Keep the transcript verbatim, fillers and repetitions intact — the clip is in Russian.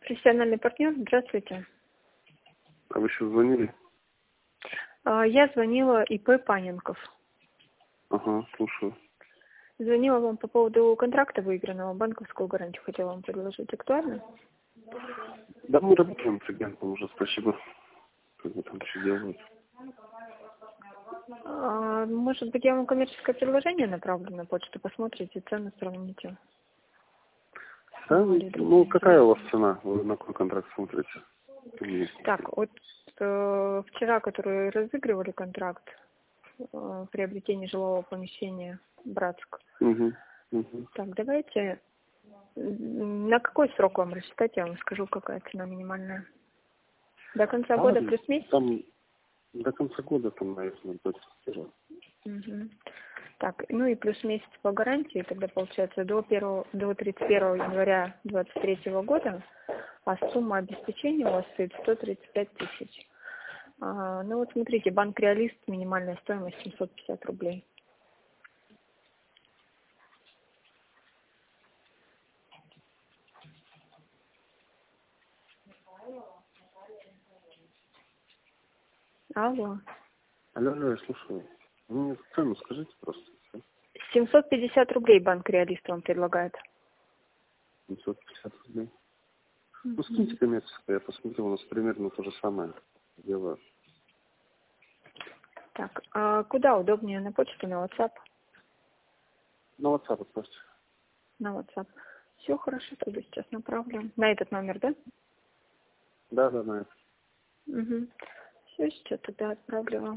Профессиональный партнер, здравствуйте. А вы еще звонили? А, Я звонила ИП Паненков. Ага, слушаю. Звонила вам по поводу контракта выигранного, банковскую гарантию хотела вам предложить. Актуально? Да, мы работаем с агентом уже, спасибо. Как вы там все делаете? А, Может быть, я вам коммерческое предложение направлю на почту, посмотрите, цены сравните. Да, Или ну другие. какая у вас цена? Вы на какой контракт смотрите? Или- Так, вот э, вчера, которые разыгрывали контракт, э, приобретение жилого помещения Братск. Мгм, мгм. Так, давайте, м, на какой срок вам рассчитать, я вам скажу, какая цена минимальная. До конца А, года плюс месяц? там до конца года, там, наверное, будет. Мгм. Так, ну и плюс месяц по гарантии, тогда получается до первого, до тридцать первого января двадцать третьего года, а сумма обеспечения у вас стоит сто тридцать пять тысяч. А, ну вот смотрите, банк Реалист, минимальная стоимость семьсот пятьдесят рублей. Алло. Алло, алло, я слушаю. Вы мне цену скажите просто. всё. семьсот пятьдесят рублей банк Реалист вам предлагает. семьсот пятьдесят рублей. Ну, Мгм. скиньте коммерческое, я посмотрю, у нас примерно то же самое делаю. Так, а куда удобнее, на почту, на WhatsApp? На WhatsApp отправьте. На WhatsApp. Все хорошо, тогда сейчас направлю. На этот номер, да? Да, да, на это. Угу. Все, сейчас тогда отправлю вам.